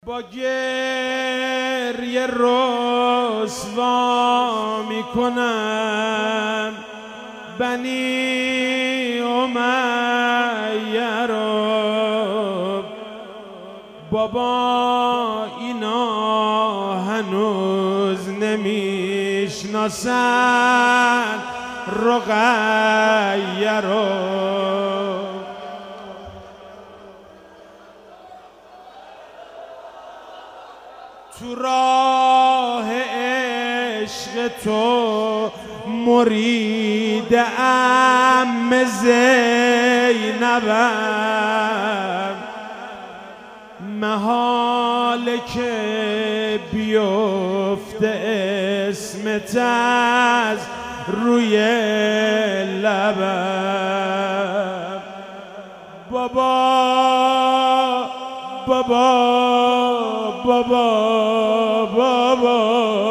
با گریه رسوا میکنم بنی امیه رو. بابا اینا هنوز نمیشناسن رقیه رو. تو راه عشق تو مرید عم زینبم، محاله که بیفته اسمت از روی لبم. بابا بابا بابا بابا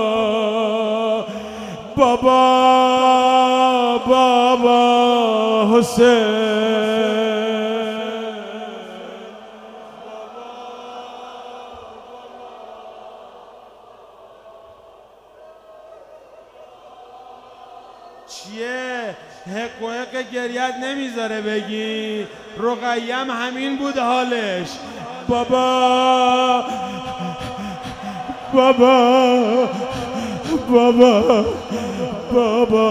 بابا بابا حسین. چیه؟ حق و حق گریت نمیذاره بگی؟ رقیم همین بود حالش. بابا بابا بابا بابا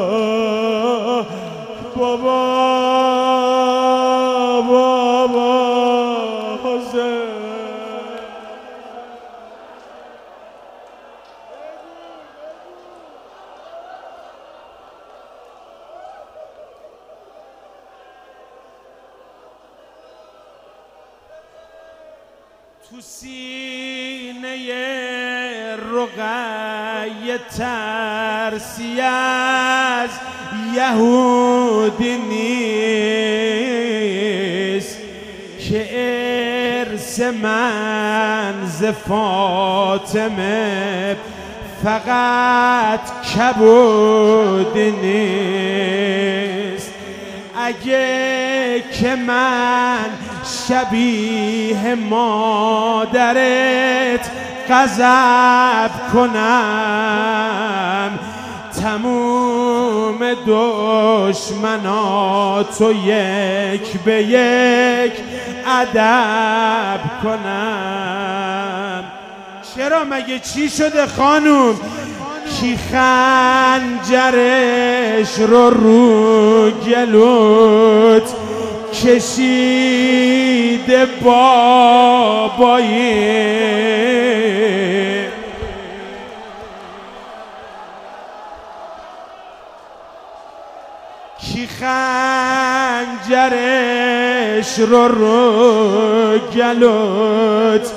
بابا بابا حسین. تو سینه رقیه ترسی از یهودی نیست که ارث من ز فاطمه فقط کبودی نیست. اگه که من شبیه مادرت غضب کنم، تموم دشمناتو یک به یک ادب کنم. چرا مگه چی شده خانوم؟ کی خنجرش رو گلوت کشیده بابایی؟ کی خنجرش رو گلوت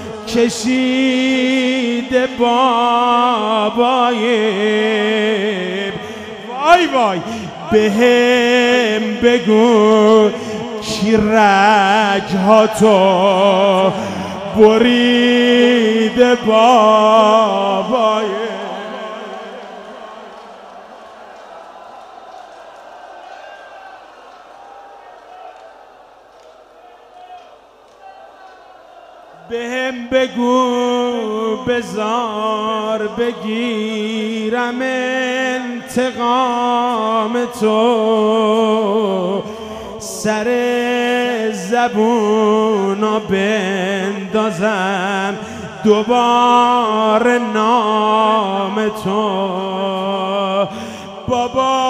کشیده بابایی؟ وای وای بهم بگو کی رگ‌هاتو بریده بابایی؟ بهم بگو بزار بگیرم انتقام تو، سر زبونو بندازم دوباره نام تو. بابا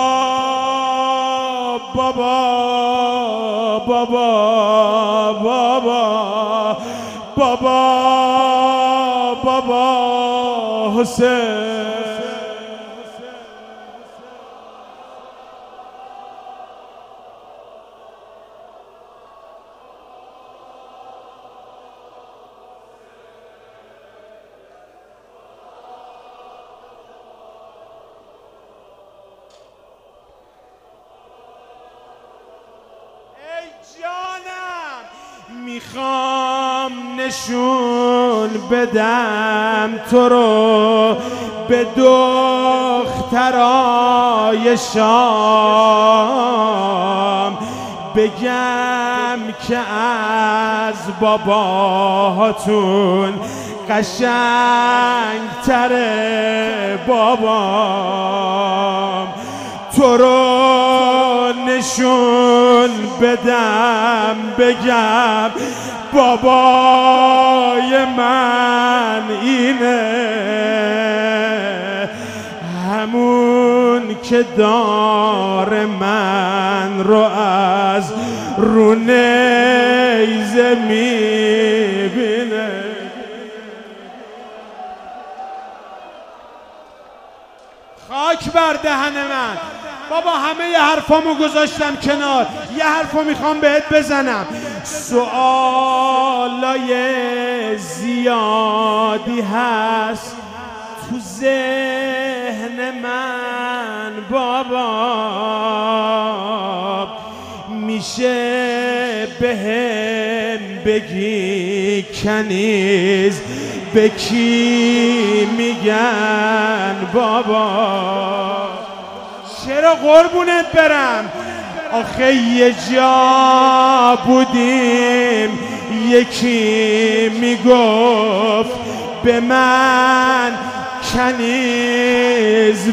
بابا بابا بابا بابا بابا حسین. میخوام نشون بدم تو رو به دخترای شام، بگم که از باباهاتون قشنگتره بابام، تو رو نشون بدم بگم بابای من اینه، همون که دار من رو از رو نیزه میبینه. خاک بر دهن من بابا، همه ی حرفامو گذاشتم کنار، یه حرفو میخوام بهت بزنم. سوالای زیادی هست تو ذهن من بابا، میشه بهم بگی کنیز به کی میگن بابا؟ چرا قربونت برم؟ آخه یه جا بودیم یکی میگفت به من کنیز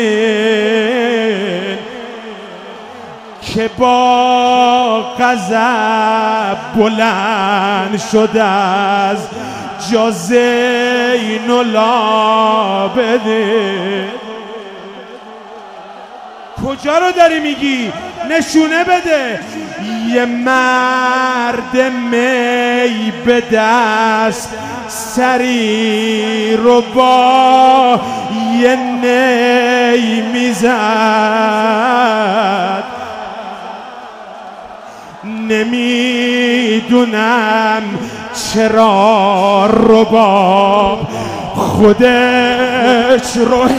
بدین، که با غضب بلند شد از جا زین العابدین. کجا رو داری میگی؟ نشونه بده. یه مرد می به دست سری رو با یه نی میزد، نمیدونم چرا رباب خودش رو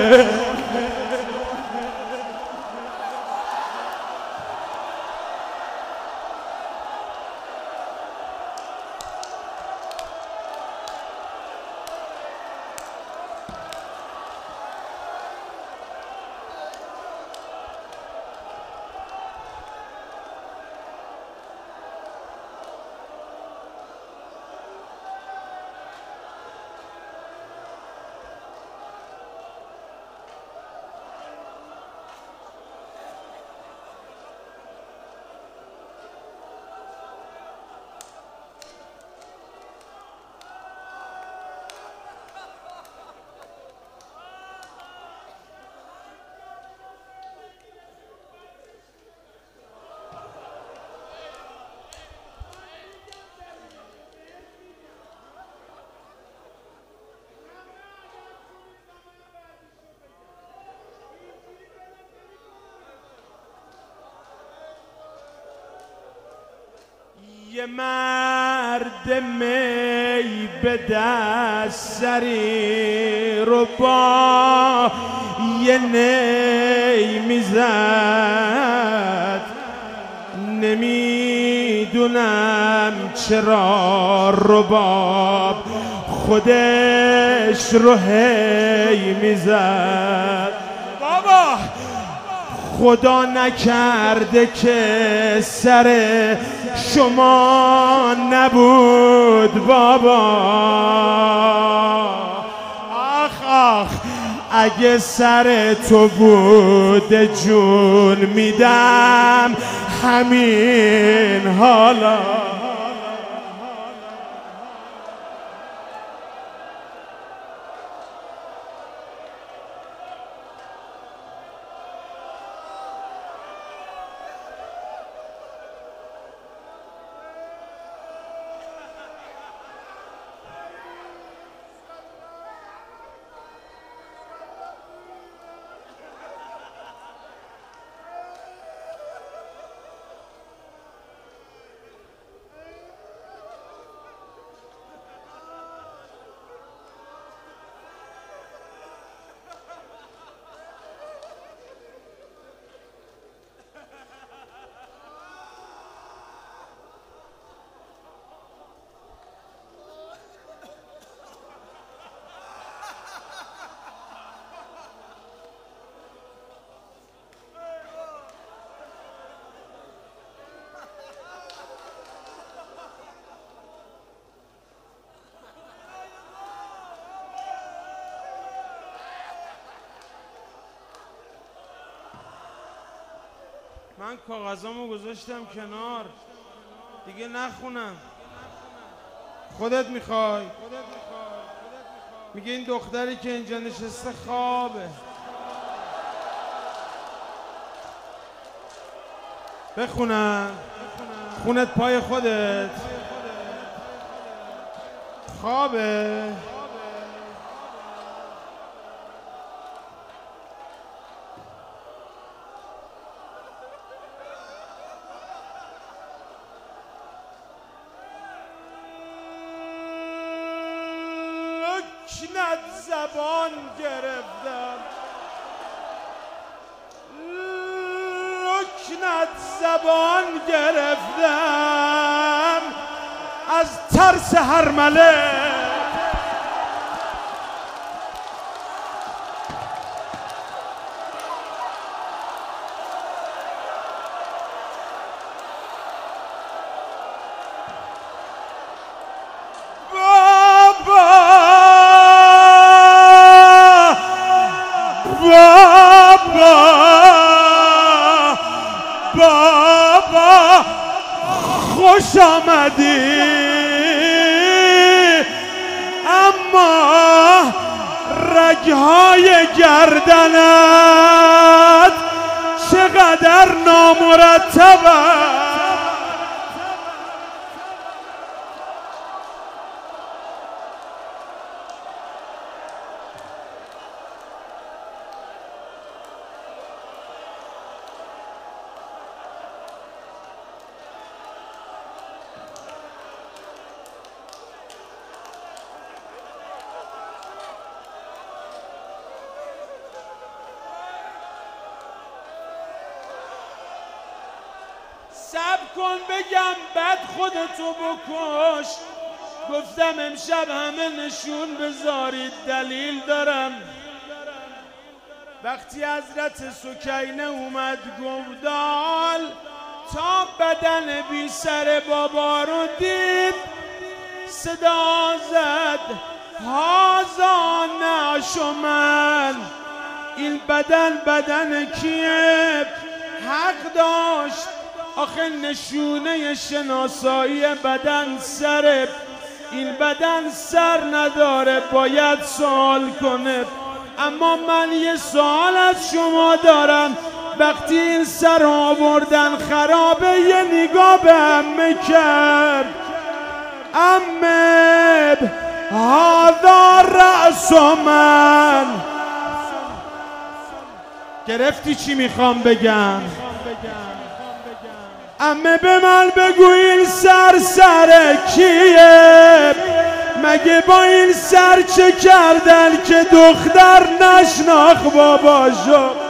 یه مرد می به دست سری رو با یه نی میزد، نمیدونم چرا رباب خودش رو هی میزد. بابا خدا نکرده که سر شما نبود بابا، آخ آخ اگه سر تو بود جون میدم همین حالا. من کاغذامو گذاشتم کنار دیگه نخونم. خودت میخوای؟ میگه این دختری که اینجا نشسته خوابه. بخونم. خونت پای خودت خوابه. لکنت زبان گرفتم، لکنت زبان گرفتم از ترس هرمله. بابا خوش آمدی، اما رگهای گردنت چقدر نامرتبه. صبر کن بگم بعد خودتو بکش. گفتم امشب همه نشون بذارید دلیل دارم. وقتی حضرت سکینه اومد گودال تا بدن بی سر بابا رو دید صدا زد هازا نشمن. این بدن کیه؟ حق داشت. آخه نشونه شناسایی بدن سره. این بدن سر نداره باید سوال کنه. اما من یه سوال از شما دارم. وقتی این سر آوردن خرابه یه نگاه به عمه کرد. عمه هذا رأس من. گرفتی چی میخوام بگم؟ عمه به من بگو این سر کیه؟ مگه با این سر چه کردن که دختر نشناخت باباشو؟